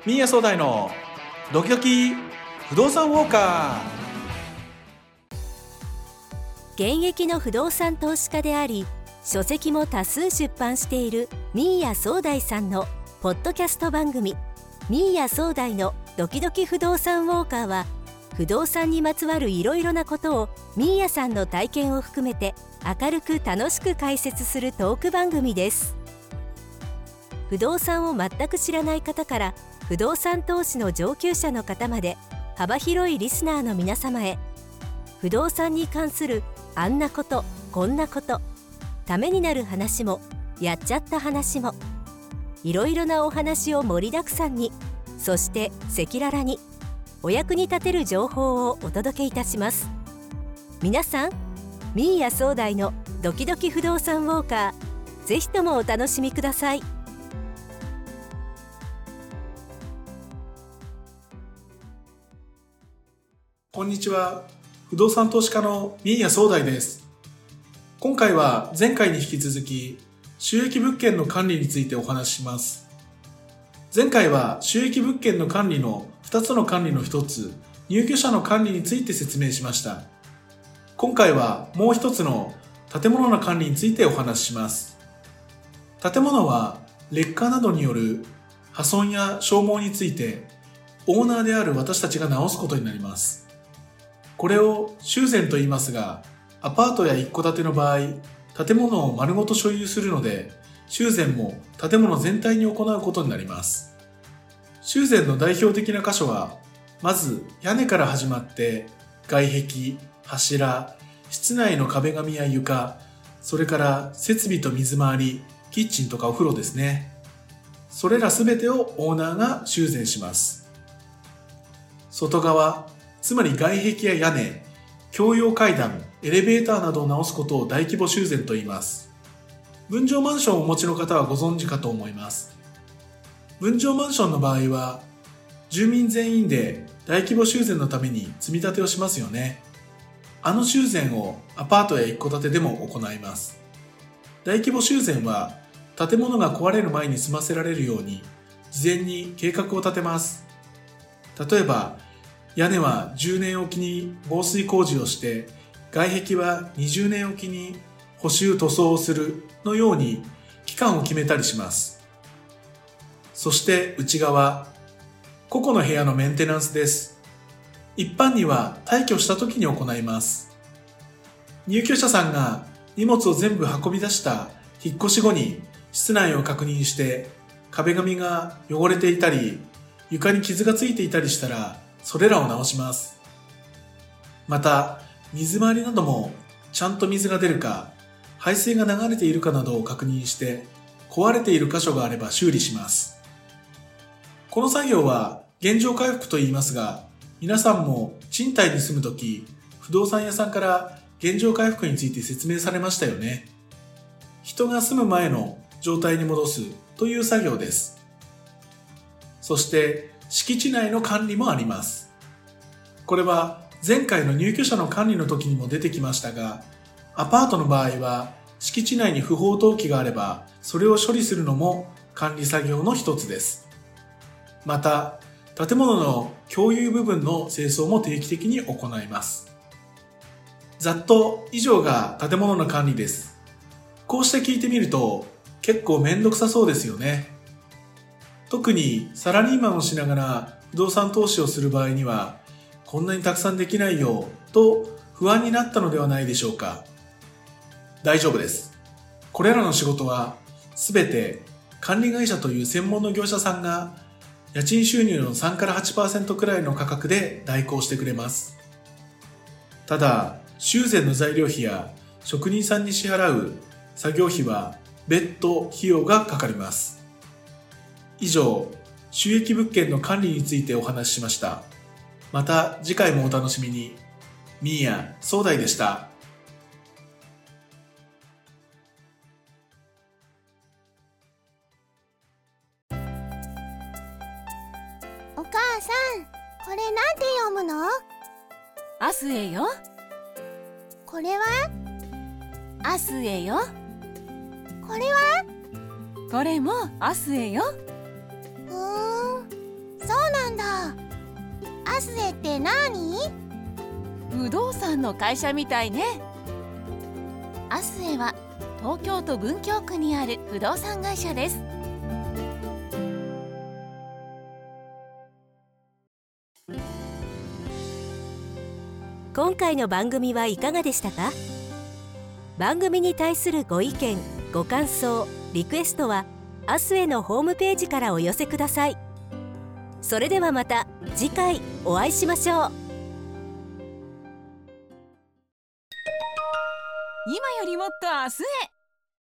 新谷総大のドキドキ不動産ウォーカー。現役の不動産投資家であり、書籍も多数出版している新谷総大さんのポッドキャスト番組、新谷総大のドキドキ不動産ウォーカーは、不動産にまつわるいろいろなことを新谷さんの体験を含めて明るく楽しく解説するトーク番組です。不動産を全く知らない方から不動産投資の上級者の方まで、幅広いリスナーの皆様へ、不動産に関するあんなことこんなこと、ためになる話もやっちゃった話も、いろいろなお話を盛りだくさんに、そして赤裸々にお役に立てる情報をお届けいたします。皆さん、新谷総大のドキドキ不動産ウォーカー、ぜひともお楽しみください。 こんにちは。不動産投資家の新谷総大です。今回は前回に引き続き収益物件の管理についてお話しします。前回は収益物件の管理の2つの管理の1つ、入居者の管理について説明しました。今回はもう一つの建物の管理についてお話しします。建物は劣化などによる破損や消耗についてオーナーである私たちが直すことになります。これを修繕と言いますが、アパートや一戸建ての場合、建物を丸ごと所有するので、修繕も建物全体に行うことになります。修繕の代表的な箇所は、まず屋根から始まって外壁、柱、室内の壁紙や床、それから設備と水回り、キッチンとかお風呂ですね。それらすべてをオーナーが修繕します。外側、つまり外壁や屋根、共用階段、エレベーターなどを直すことを大規模修繕と言います。分譲マンションをお持ちの方はご存知かと思います。分譲マンションの場合は、住民全員で大規模修繕のために積み立てをしますよね。あの修繕をアパートや一戸建てでも行います。大規模修繕は、建物が壊れる前に済ませられるように、事前に計画を立てます。例えば、屋根は10年おきに防水工事をして、外壁は20年おきに補修塗装をするのように期間を決めたりします。そして内側、個々の部屋のメンテナンスです。一般には退去した時に行います。入居者さんが荷物を全部運び出した引っ越し後に室内を確認して、壁紙が汚れていたり、床に傷がついていたりしたら、それらを直します。また、水回りなどもちゃんと水が出るか、排水が流れているかなどを確認して、壊れている箇所があれば修理します。この作業は原状回復と言いますが、皆さんも賃貸に住むとき、不動産屋さんから原状回復について説明されましたよね。人が住む前の状態に戻すという作業です。そして、敷地内の管理もあります。これは前回の入居者の管理の時にも出てきましたが、アパートの場合は敷地内に不法投棄があれば、それを処理するのも管理作業の一つです。また、建物の共有部分の清掃も定期的に行います。ざっと以上が建物の管理です。こうして聞いてみると結構めんどくさそうですよね。特にサラリーマンをしながら不動産投資をする場合には、こんなにたくさんできないよと不安になったのではないでしょうか。大丈夫です。これらの仕事はすべて管理会社という専門の業者さんが家賃収入の3から 8% くらいの価格で代行してくれます。ただ、修繕の材料費や職人さんに支払う作業費は別途費用がかかります。以上、収益物件の管理についてお話ししました。また次回もお楽しみに。新谷総大でした。 お母さん、これなんて読むの？ アスエよ。 これは？ アスエよ。 これは？ これもアスエよ。 アスエって何？ 不動産の会社みたいね。アスエは東京都文京区にある不動産会社です。 今回の番組はいかがでしたか？番組に対するご意見、ご感想、リクエストはアスエのホームページからお寄せください。それではまた次回お会いしましょう。 今よりもっと明日へ。